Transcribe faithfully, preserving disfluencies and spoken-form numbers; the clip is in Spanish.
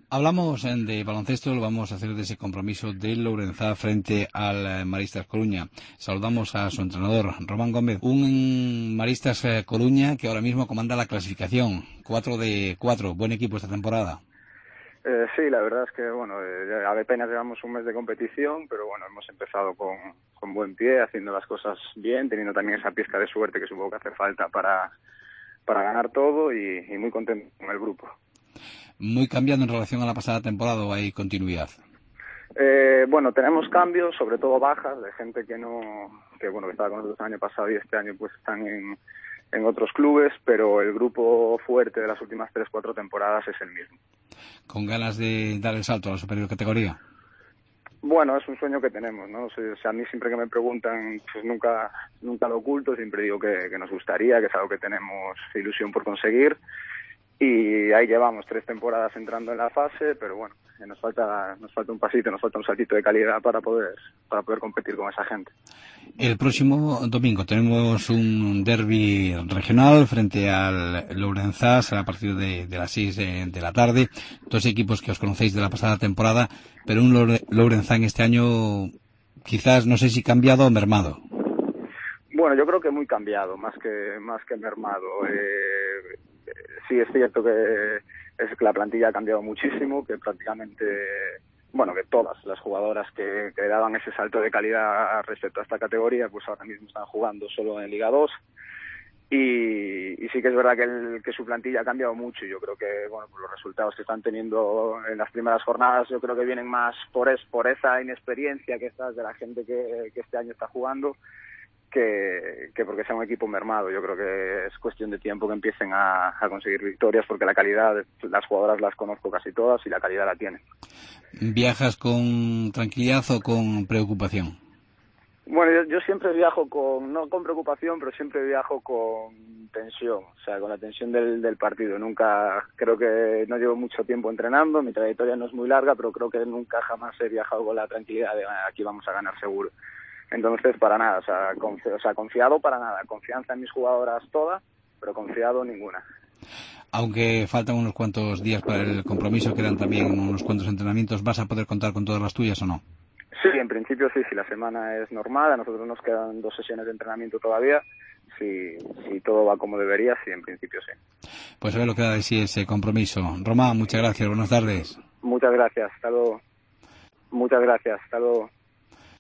Hablamos eh, de baloncesto, lo vamos a hacer de ese compromiso del Lourenzá frente al eh, Maristas Coruña. Saludamos a su entrenador, Román Gómez, un Maristas eh, Coruña que ahora mismo comanda la clasificación, cuatro de cuatro, buen equipo esta temporada. Eh, sí, la verdad es que, bueno, eh, apenas llevamos un mes de competición, pero bueno, hemos empezado con, con buen pie, haciendo las cosas bien, teniendo también esa pizca de suerte que supongo que hace falta para, para ganar todo y, y muy contento con el grupo. Muy cambiando en relación a la pasada temporada, ¿o hay continuidad? Eh, bueno, tenemos cambios, sobre todo bajas, de gente que no, que bueno, que estaba con nosotros el año pasado y este año pues están en, en otros clubes, pero el grupo fuerte de las últimas tres, cuatro temporadas es el mismo. ¿Con ganas de dar el salto a la superior categoría? Bueno, es un sueño que tenemos, ¿no? O sea, a mí siempre que me preguntan, pues nunca, nunca lo oculto, siempre digo que, que nos gustaría, que es algo que tenemos ilusión por conseguir. Y ahí llevamos tres temporadas entrando en la fase, pero bueno, nos falta nos falta un pasito, nos falta un saltito de calidad para poder para poder competir con esa gente. El próximo domingo tenemos un derbi regional frente al Lourenzá, será a partir de, de las seis de, de la tarde. Dos equipos que os conocéis de la pasada temporada, pero un Lourenzá en este año quizás, no sé si cambiado o mermado. Bueno, yo creo que muy cambiado, más que más que mermado. Eh, sí es cierto que es que la plantilla ha cambiado muchísimo, que prácticamente, bueno, que todas las jugadoras que, que daban ese salto de calidad respecto a esta categoría, pues ahora mismo están jugando solo en Liga dos. Y, y sí que es verdad que, el, que su plantilla ha cambiado mucho. Yo creo que, bueno, pues los resultados que están teniendo en las primeras jornadas, yo creo que vienen más por es, por esa inexperiencia que está de la gente que, que este año está jugando, que, que porque sea un equipo mermado. Yo creo que es cuestión de tiempo que empiecen a, a conseguir victorias, porque la calidad, las jugadoras las conozco casi todas y la calidad la tienen. ¿Viajas con tranquilidad o con preocupación? Bueno, yo, yo siempre viajo con, no con preocupación, pero siempre viajo con tensión, o sea, con la tensión del, del partido. Nunca, creo que no llevo mucho tiempo entrenando, mi trayectoria no es muy larga, pero creo que nunca jamás he viajado con la tranquilidad de aquí vamos a ganar seguro. Entonces, para nada, o sea, confi o sea, confiado para nada. Confianza en mis jugadoras toda, pero confiado ninguna. Aunque faltan unos cuantos días para el compromiso, quedan también unos cuantos entrenamientos, ¿vas a poder contar con todas las tuyas o no? Sí, en principio sí, si la semana es normal, a nosotros nos quedan dos sesiones de entrenamiento todavía. Si, si todo va como debería, sí, en principio sí. Pues a ver lo que da de sí ese compromiso. Román, muchas gracias, buenas tardes. Muchas gracias, hasta luego. Muchas gracias, hasta luego.